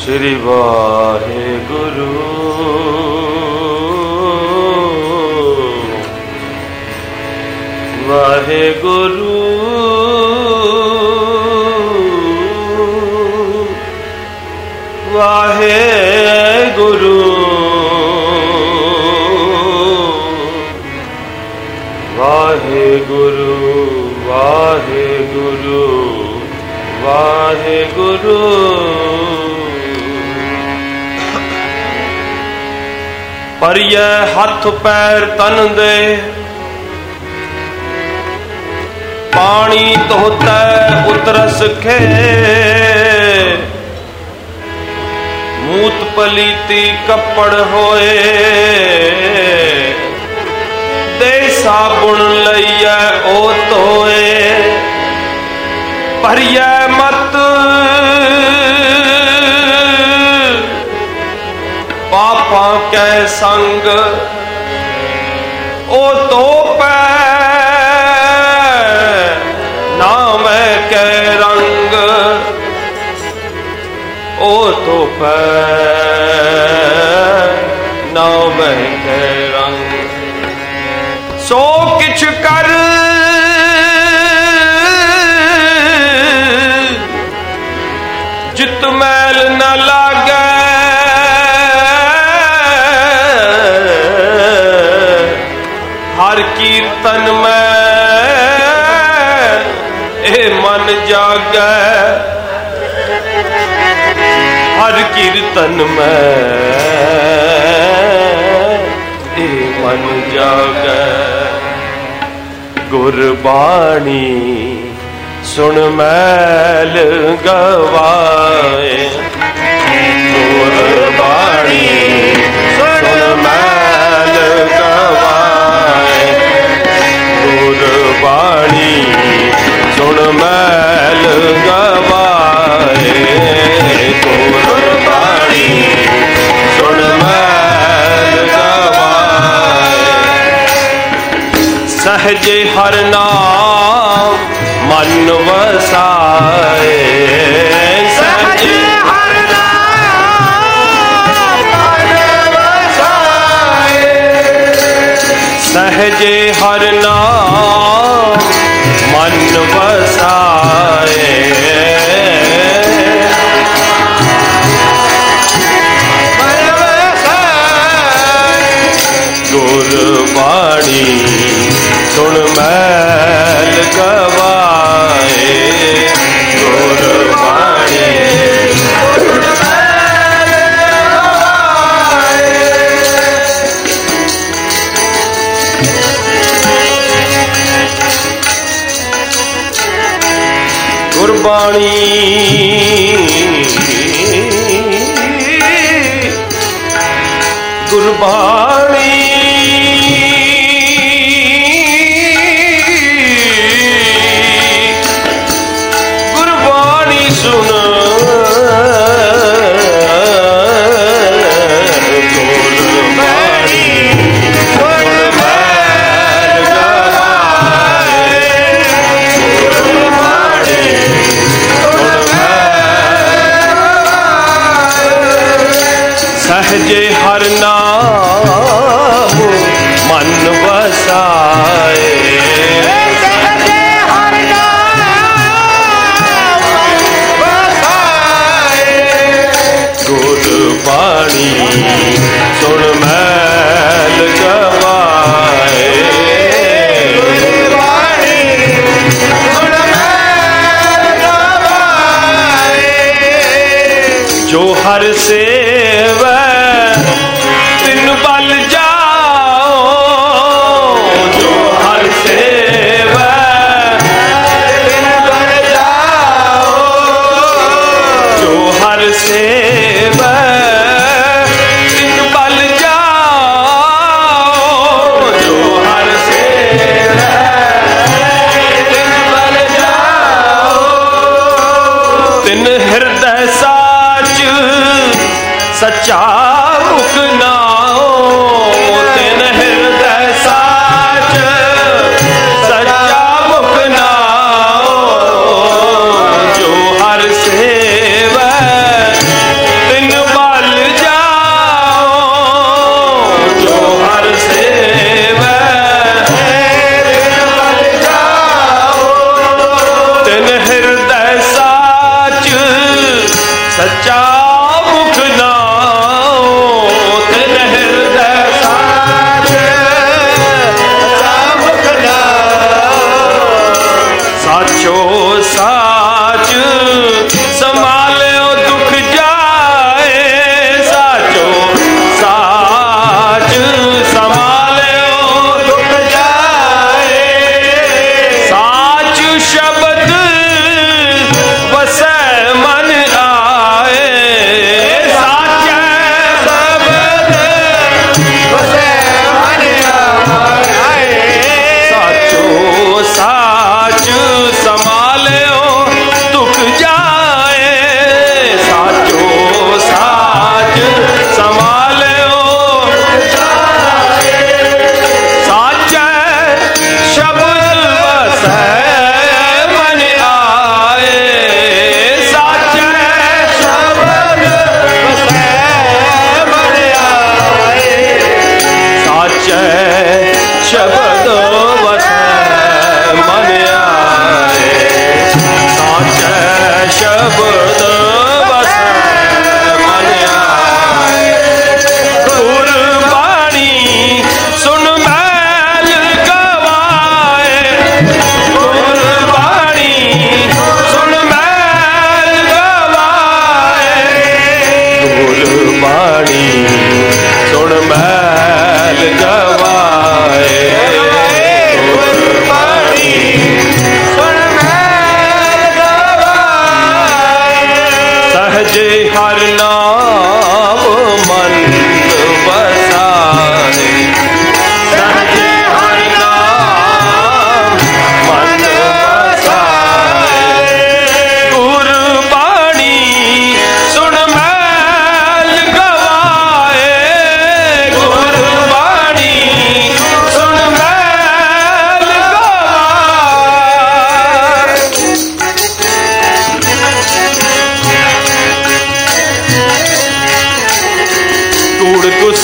श्री वाहेगुरु वाहेगुरु वाहेगुरु वाहेगुरु वाहेगुरु वाहेगुरु। पर यह हाथ पैर तन दे पानी धोता उतरस खे मूत पलीती कपड़ होए दे साबुन लइया ओ तोए। पर यह मत पापा के संग ओ तो पै नाम के रंग ओ तो पै नाम के रंग। सो किछ कर जित मैल न लागे हर कीर्तन में ए मन जागे हर कीर्तन में ए मन जागे। गुरबाणी सुन मैल गवाए गुरबाणी सुन मैल गवाए गुरबाणी सुन मैल गवाए गुरबाणी सुन मैल गवाए। सहजे हर नाम मन वसाए सहजे हर नाम मन वसाए सहजे हर नाम मन वसाए। गुरबाणी सुन मैल गवाए गुरबाणी सुन मैल गवाए। गुरबाणी गुरबाणी सुन गुरबाणी सुन मैल गवाए गुरबाणी सुन मैल गवाए। सहजे हर नाम मन वसाए गुरबाणी सुन मैल गवाए गुरबाणी सुन मैल गवाए। जो हर सेवा तिन बल जाओ जो हर सेवा तिन बल जाओ जो हर सेवा तिन बल जाओ जो हर सेवा तिन बल जाओ। तिन हृदय साच सच्चा मुख नाओ तिन हृदय साच सच्चा मुख नाओ। जो हर सेवा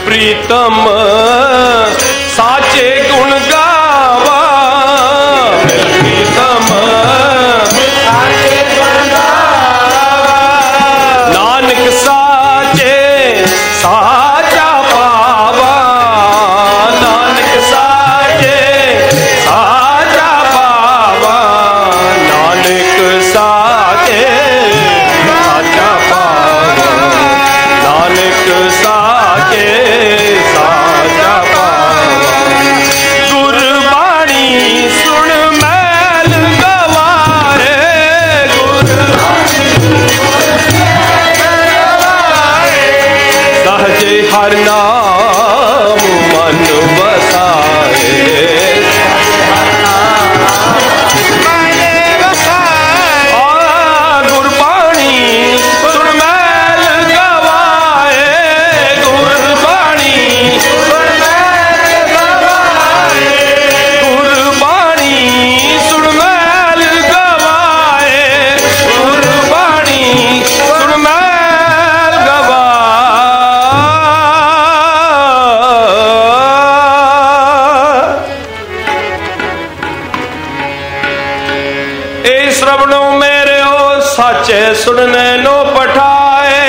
प्रीतम साचे गुण गावा, मिल प्रीतम साचे गुण गावा, नानक साचे साचा पावा, नानक साचे साचा पावा, नानक साचे साचा पावा, नानक साचे साचा पावा। गुरबाणी सुन मैल गवाए, गुरबाणी सहजे हर नाम मन बसाए, गुरबाणी सुन मैल गवाए, गुरबाणी सुन मैल गवाए, गुरबाणी सुन मैल गवाए, गुरबाणी सुन मैल गवाए। ए श्रवणों मेरे ओ साचे सुनने नो पठाए,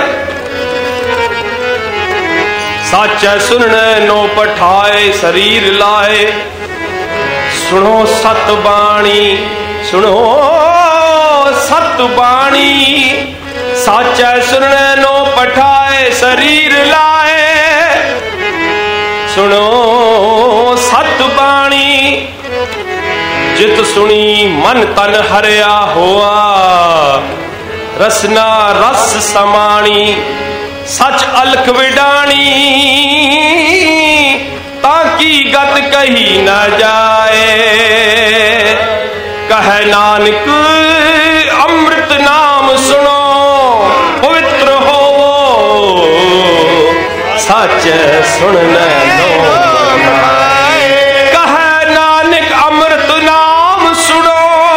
साचे सुनने नो पठाए शरीर लाए। सुनो सतबाणी, सुनो सतबाणी, साचे सुनने नो पठाए शरीर लाए। सुनो सतबाणी, जित सुनी मन तन हरिया होआ, रसना रस समाणी, सच अलख विडाणी, ताकि गत कही न जाए। कहे नानक अमृत नाम सुनो, पवित्र होवो, सच सुनने नो बनाए। कहे नानक अमृत नाम सुनो,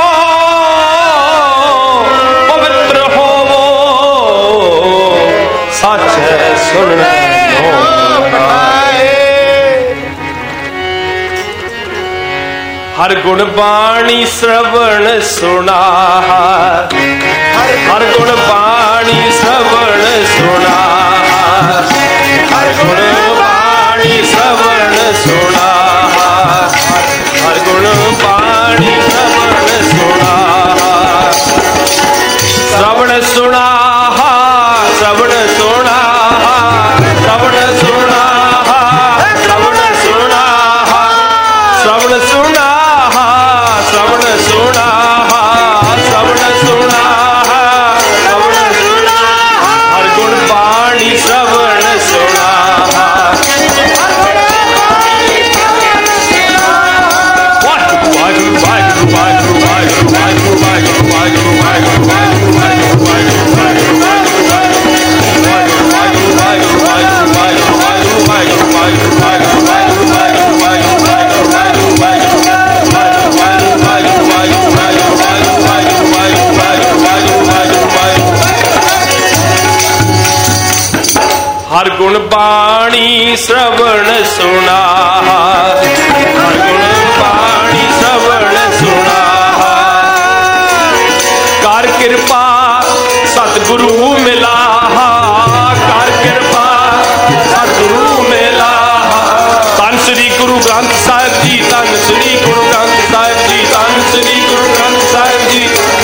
पवित्र होवो, सच सुनने नो बनाए। हर गुण बाणी श्रवण सुना, हर गुण बाणी श्रवण सुना, हर गुण बाणी श्रवण सुना, हर गुण बाणी श्रवण सुना, श्रवण सुना, श्रवण सुना, श्रवण सुना, श्रवण सुना, श्रवण सुना, श्रवण सुना, श्रवण सुना, श्रवण सुना, हर गुण बाणी श्रवण सुना। हर गुण बाणी श्रवण सुना, हर गुण बाणी श्रवण सुना, कर कृपा सतगुरु मिला, कर कृपा सतगुरु मिला। धन श्री गुरु ग्रंथ साहिब जी, धन श्री गुरु ग्रंथ साहिब जी, धन श्री गुरु ग्रंथ साहिब जी।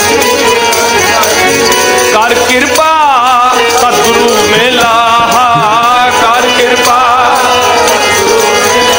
कर कृपा सतगुरु मिला, कर कृपा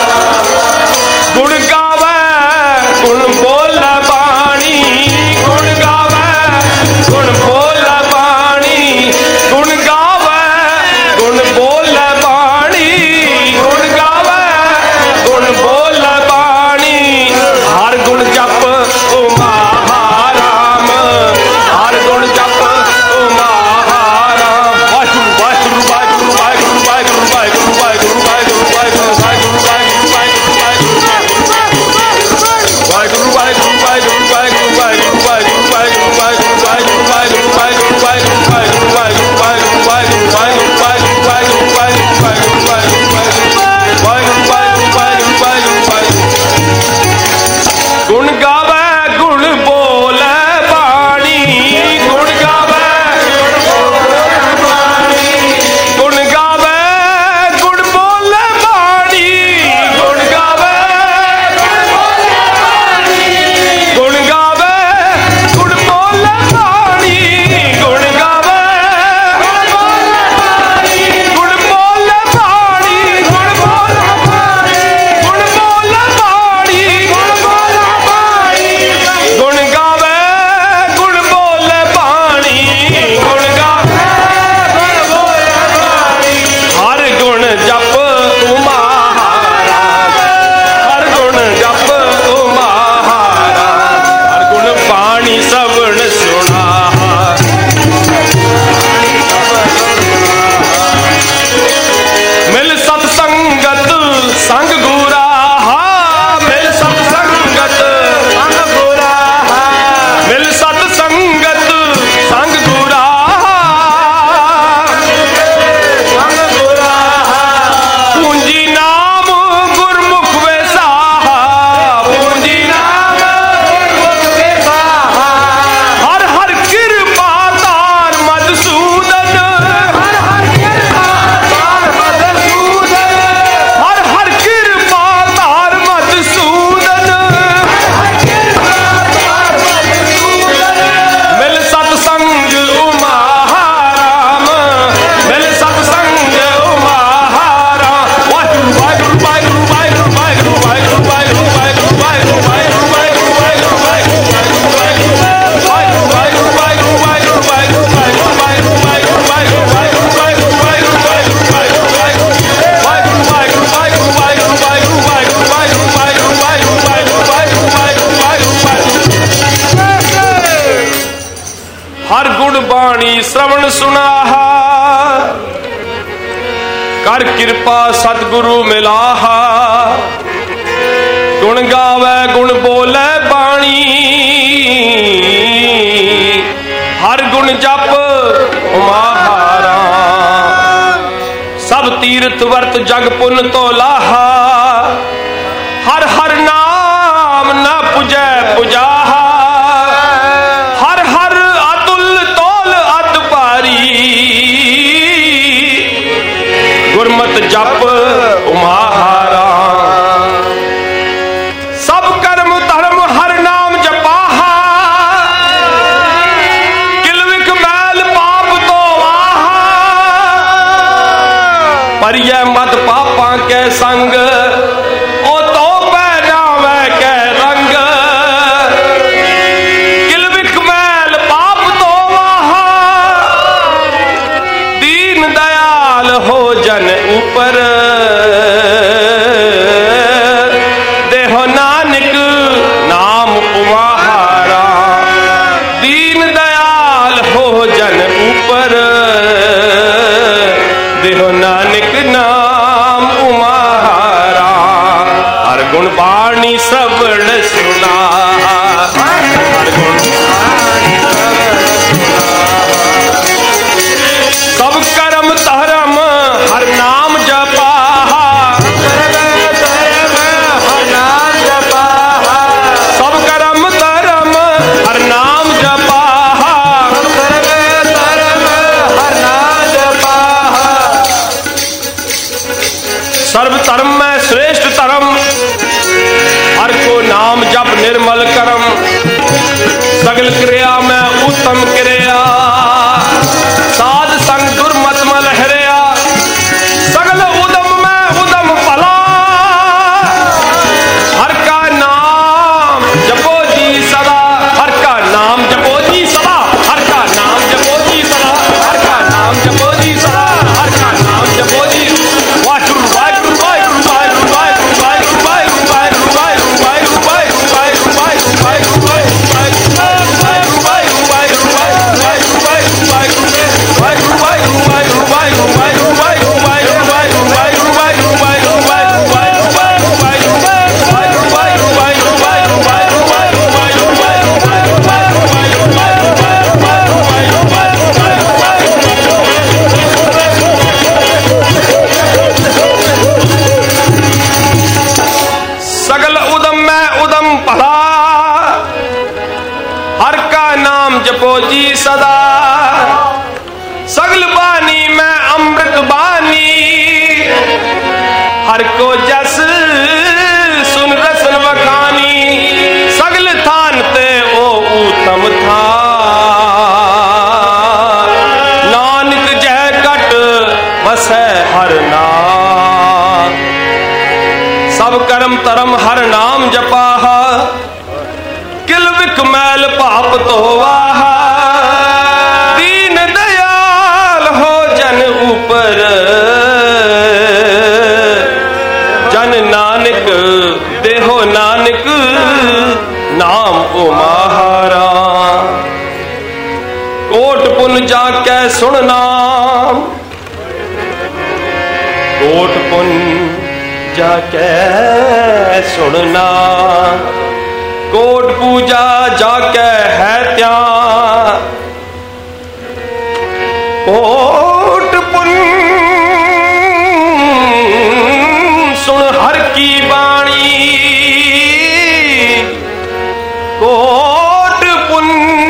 बाणी श्रवण सुनाहा, कर कृपा सतगुरु मिलाहा। गुण गावे गुण बोले बाणी, हर गुण जप उमाहारा। सब तीर्थ वर्त जग पुन तो लाहा, हर हर नाम न पुजै पुजाहा। हर हर अतुल तोल अत पारी, गुरमत जप उमाहारा। सब कर्म धर्म हर नाम जपाहा, किलविक मैल पाप तो वाहा। परिय मत पापा के संग, ओ तो पहनावे के रंग। किलविक मैल पाप तो वाहा, दीन दयाल हो जन ऊपर। देहो नानक नाम उमाहारा, दीन दयाल हो जन ऊपर। देहो नानक नाम उमाहारा, हर गुण बाणी श्रवण सुना। हर गुण सब कर्म धर्म हर नाम जपा, सब कर्म धर्म हर नाम जपा। सर्व धर्म में श्रेष्ठ धर्म, हर को नाम जप निर्मल करम। सगल क्रिया में उत्तम क्रिया, साध संग दुर्मत मल हरिया। सगल उदम में उदम भला, हर का नाम जपो जी सदा। हर का नाम जपो जी सदा, हर का नाम जपो जी सदा। हर का नाम जपो जी सदा, हर का नाम जपो जी। वाहिगुरु वाहिगुरु वाहिगुरु वाहिगुरु वाहिगुरु वाहिगुरु वाहिगुरु वाहिगुरु वाहिगुरु वाहिगुरु वाहिगुरु वाहिगुरु सगल उदम में उदम भला, हर का नाम जपो जी सदा। सगल बानी में अमृत बानी, हर को जस सुन रसन बखानी। सगल थान ते ओ उत्तम था, नानक जय कट बसै हर नाम। सब कर्म धर्म हर नाम जपाहा, किलविक मैल पाप तो वाहा। दीन दयाल हो जन ऊपर, जन नानक देहो नानक नाम उमाहारा। कोट पुन जाके सुन नाम, कोट पुन जाके सुनना। कोट पूजा जाके है त्याग, कोट पुन सुन हर की बाणी। कोट पुन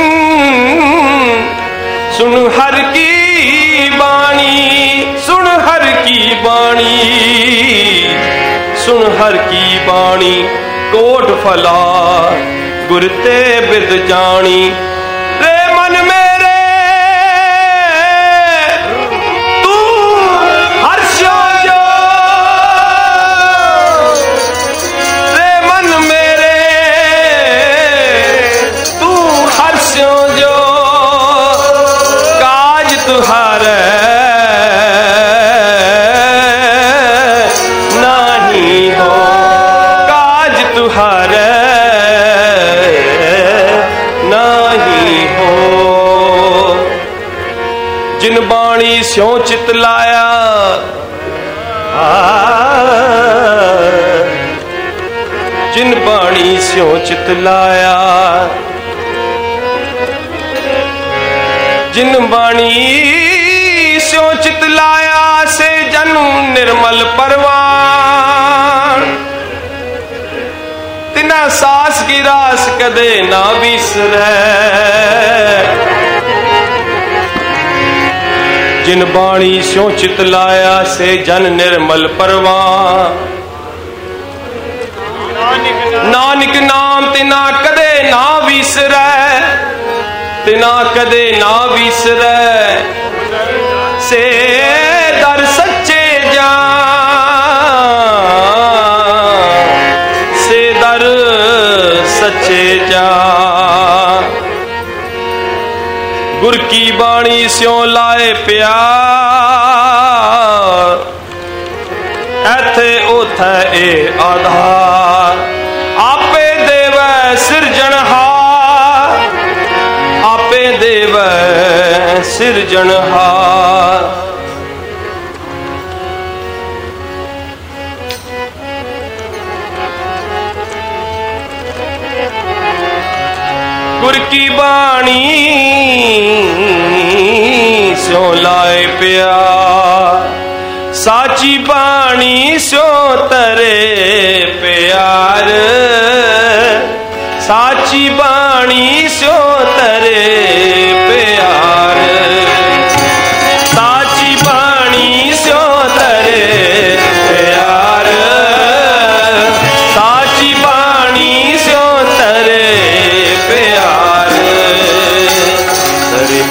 सुन हर की बाणी, सुन हर की बाणी, सुन हर की बाणी। कोट फला गुर ते बिद जानी। रे मन मेरे तू हर्षो जो, रे मन मेरे तू हर्षो जो। काज तुहारे नहीं हो, काज तुहारे नहीं स्यों चित लाया, जिन बाणी स्यों चित लाया, जिन बाणी स्यों चित लाया से जन निर्मल परवान, तिना सास की रास कदे ना बिसरै, जिन बाणी स्यों चित लाया से जन निर्मल परवान, नानक नाम तिना कदे ना बिसरै, तिना कदे ना बिसरै, से दर सच्चे जान, से दर सच्चे जान। गुर की बाणी स्यों लाए प्यार, एथे ओथे ए आधार, आपे देवै सिरजनहार, आपे देवै सिरजनहार। गुर की बाणी स्यों लाए प्यार, साची बाणी स्यों तरे प्यार, साची बाणी स्यों तरे प्यार, साची बाणी स्यों तरे प्यार, साची बाणी स्यों तरे प्यार, तरे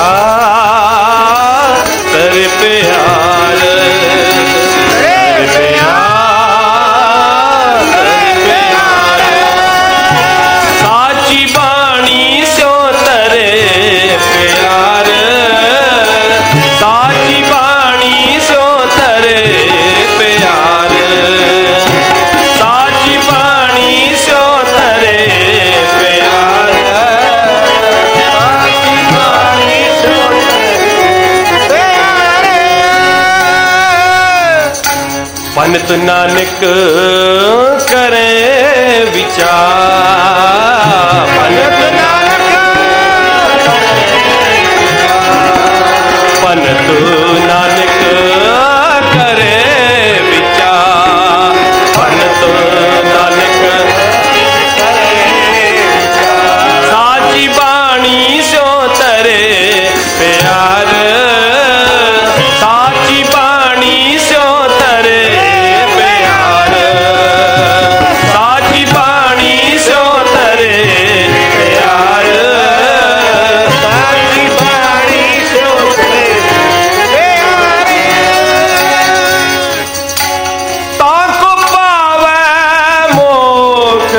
प्यार, तरे प्यार, तरे प्यार, तरे प्यार, साची बाणी स्यों तरे प्यार, साची बाणी स्यों तरे प्यार, साची बाणी स्यों तरे प्यार, साची बाणी स्यों तरे प्यार। पंत नानक करे विचार, पंत नानक पंत नानक करे विचार, पंत नानक करे विचार, साची बाणी स्यों तरे प्यार, साची बाणी स्यों तरे प्यार, साची बाणी स्यों तरे प्यार, साची बाणी स्यों तरे प्यार। ताको पावै मोक्ष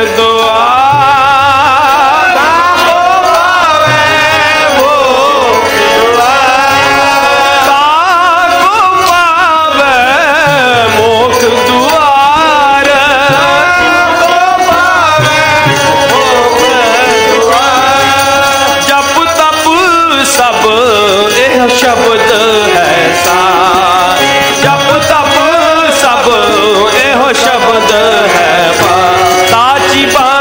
द्वार, ताको पावै मोक्ष द्वार, ताको पावै मोक्ष द्वार, ताको पावै मोक्ष द्वार। जप तप सब एह शब्द है सार, जप तप सब एह शब्द है साची बात।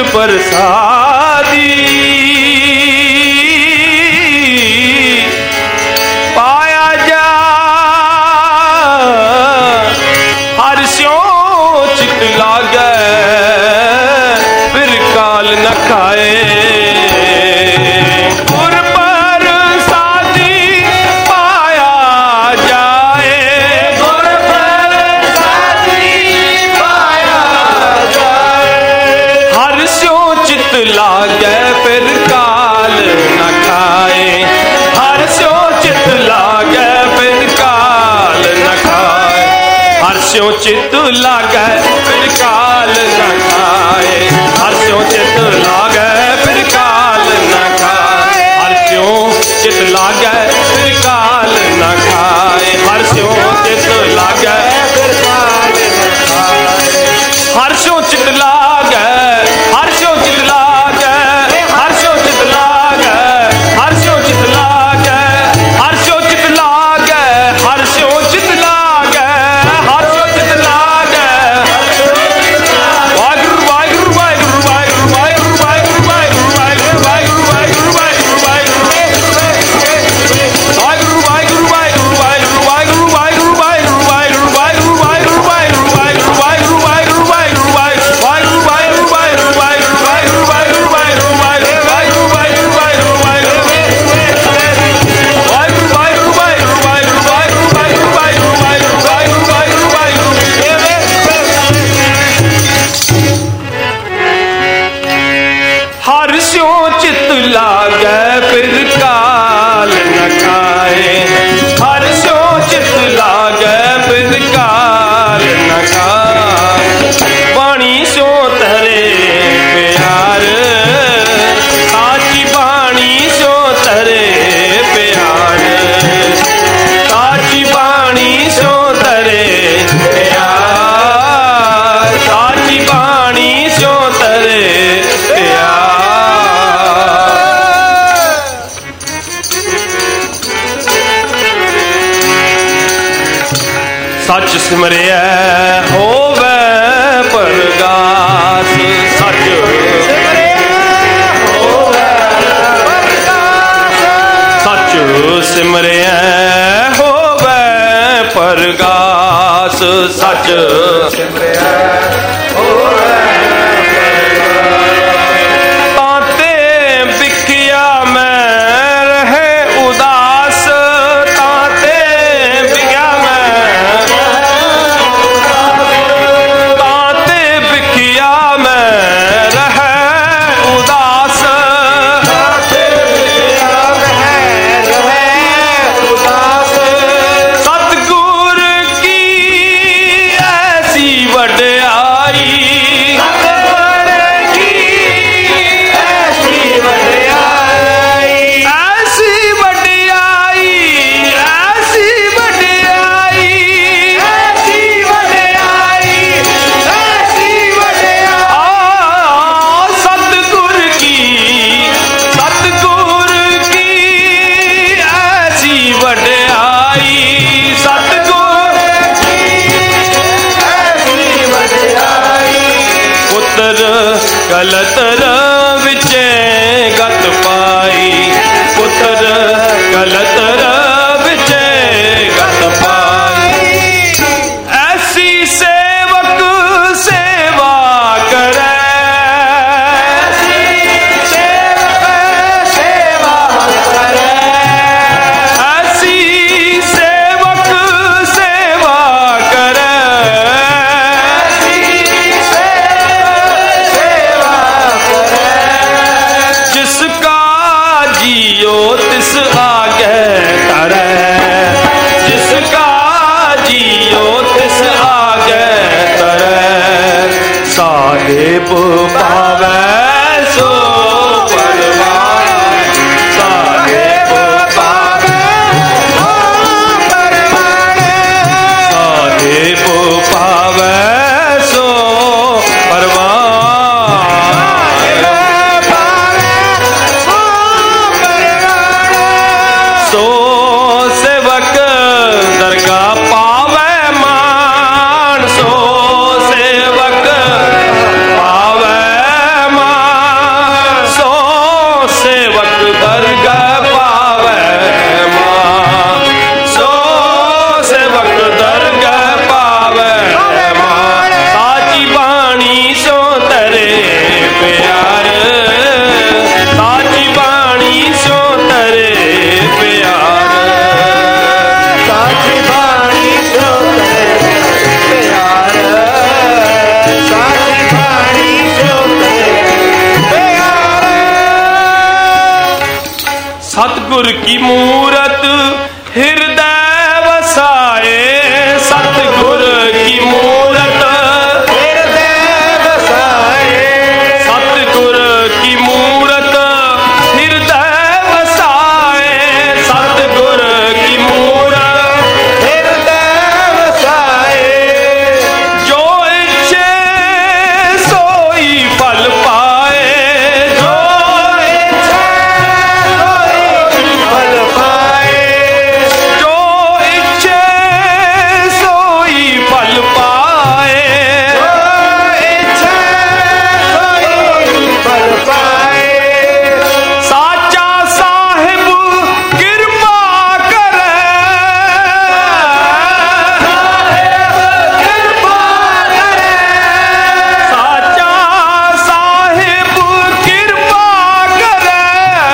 प्रसादी पाया जा हर स्यों चित लागे फिर काल न खाए लागे फिर काल न खाए हर स्यों चित लागे फिर काल न खाए हर स्यों चित लागे फिर काल न खाए हर स्यों चित लागे फिर काल न खाए हर स्यों चित लागे फिर काल न खाए हर स्यों चित लागे फिर काल न खाए हर स्यों चित लागे हर स्यों चित सच सिमरिया होवे परगास सच सच सिमरिया होवे परगास सच सिमरिया होवे ताते बिखिया में रहे उदास ताते बिखिया कलतर विचे गत पाई पुत्र कलतर विचे गत पाई ऐसी सेवक सेवा करे सेवा करे ऐसी सेवक सेवा करे जिसका जियो तिस आगे करे जिसका जियो तिस आगे करे साहिब पावे सो परवान साहिब पावे सो परवान साहिब पावे सो परवान सो सेवक दरगाह पावे मान सो सेवक पावे मान सतगुर की मूरत हृदय वसाए, सतगुर की मूरत हृदय वसाए, सतगुर की मूरत हृदय वसाए, सतगुर की मूरत हृदय वसाए। जो इच्छे सोई फल पाए, जो इच्छे सोई फल पाए, जो इच्छे सोई फल पाए, जो इच्छे सोई फल पाए। साचा साहिब कृपा करे, कृपा करे, साचा साहिब कृपा करे,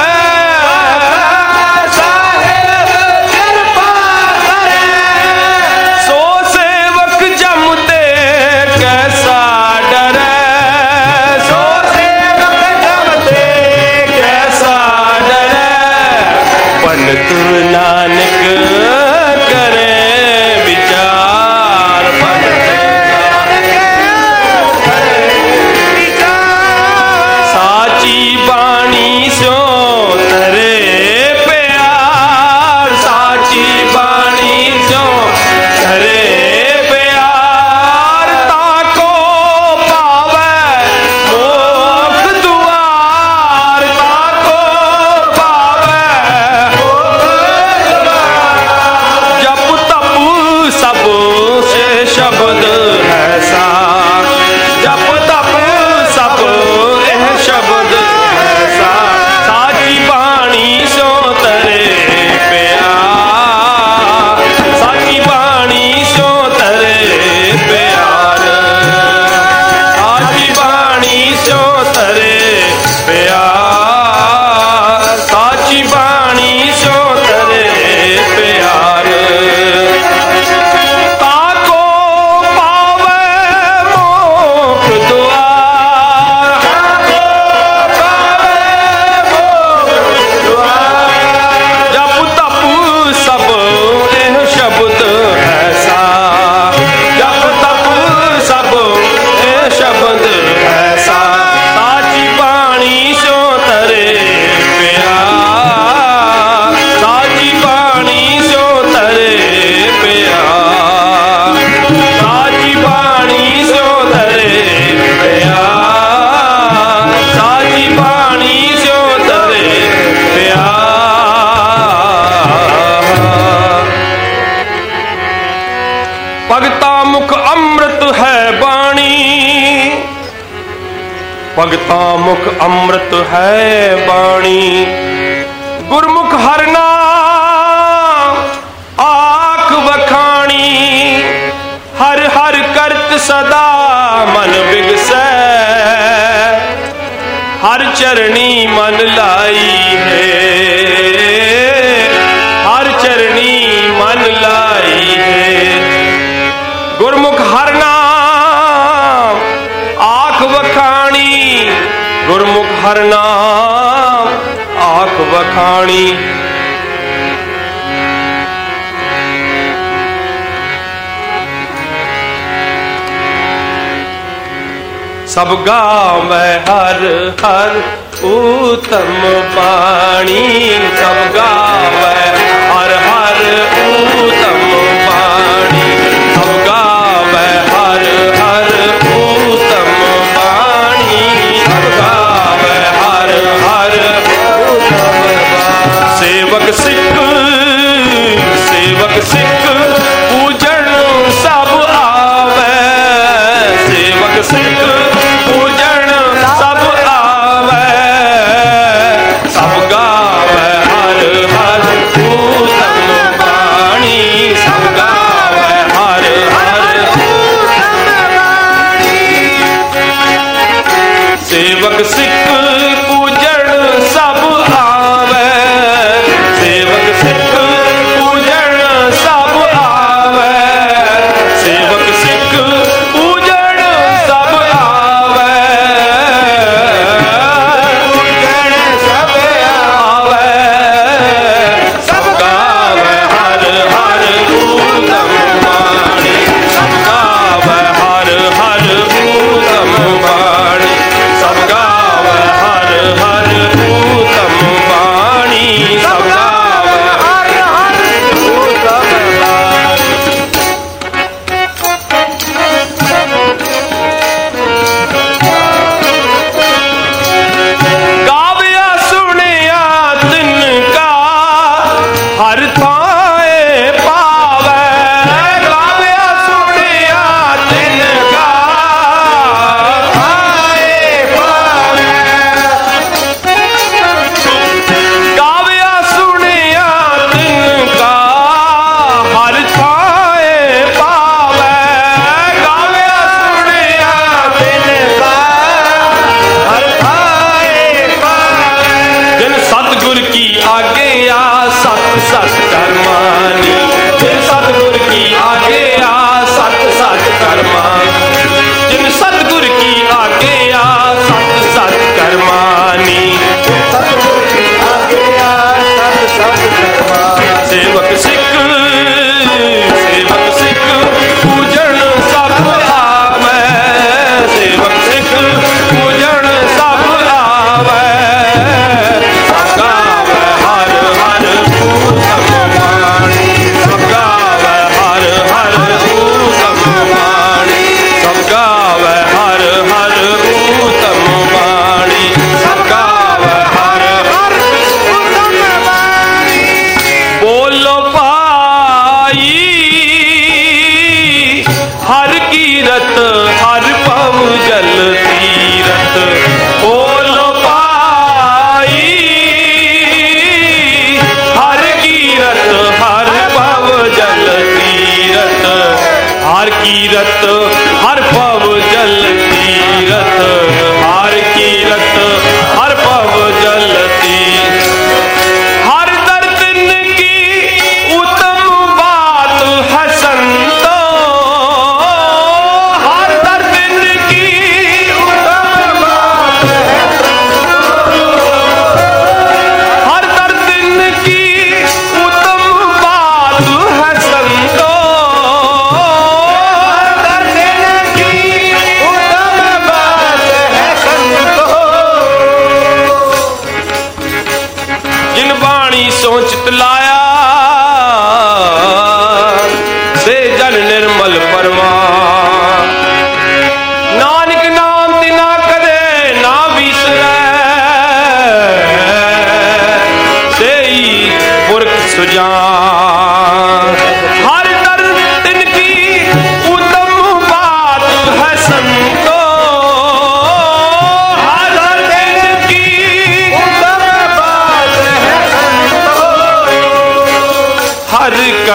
साहिब कृपा करे। सो सेवक जमते कैसा डरे, सो सेवक जमते कैसा डरे। पंडित नानक करे विचार, पंडित नानक करे विचार। साची बाणी स्यो तरे प्यार, साची बाणी स्यो तरे प्यार। ताको पावे मोक्ष दुआर, ताको पावे मोक्ष दुआर। जप तप सब से शब्द है सार, जप तप सब एह शब्द है सार। साची बाणी सो तरे प्यार, साची बाणी सो तरे प्यार, साची बाणी सो तरे प्यार, साची बाणी सो तरे प्यार। ताको पावे मोक्ष द्वार, ताको पावे मोक्ष द्वार। जप तप सब एह शब्द है सार, जप तप सब एह शब्द है सार। साची बाणी सो तरे प्यार, साची बाणी सो तरे प्यार, साची बाणी सो तरे प्यार, साची बाणी सो तरे प्यार। भगता मुख अमृत है बाणी, भगता मुख अमृत है बाणी। गुरमुख हर नाम आख बखानी, हर हर करत सदा मन बिगसै। हर चरणी मन लाई है, हर चरणी मन लाई है। गुरमुख हर नाम आख बखानी, गुरमुख हर नाम आख बखानी। सब गावे हर हर उत्तम बाणी, सब गावे हर हर उत्तम बाणी, सब गावे हर हर उत्तम बाणी, सब गावे हर हर उत्तम बाणी। सेवक सिख, सेवक सिख पूजन सब आवे, सेवक सिख पूजन सब आवे। सब गावे हर हर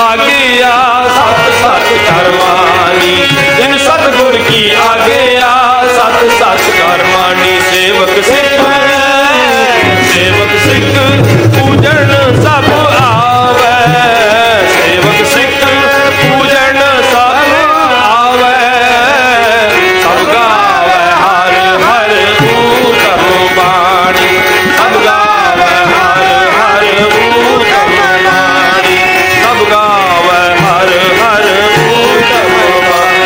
आज्ञा सत सत करवानी, जिन सतगुर की आज्ञा सत सत करवानी। सेवक सिख पूजन सब आवे, सेवक सिख पूजन सब आवे। सब गावे हर हर उत्तम बाणी, सब गावे हर हर उत्तम बाणी, सब गावे हर हर उत्तम बाणी।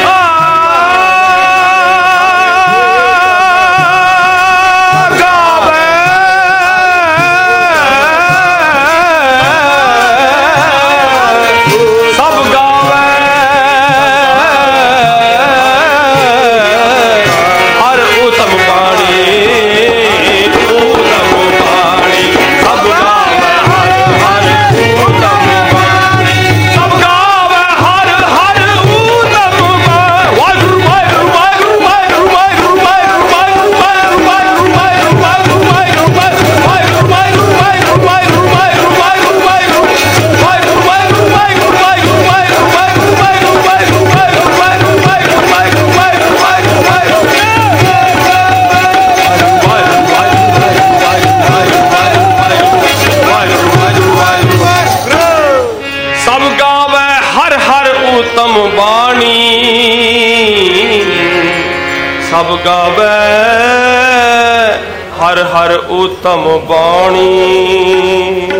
सब गावे हर हर उत्तम बाणी।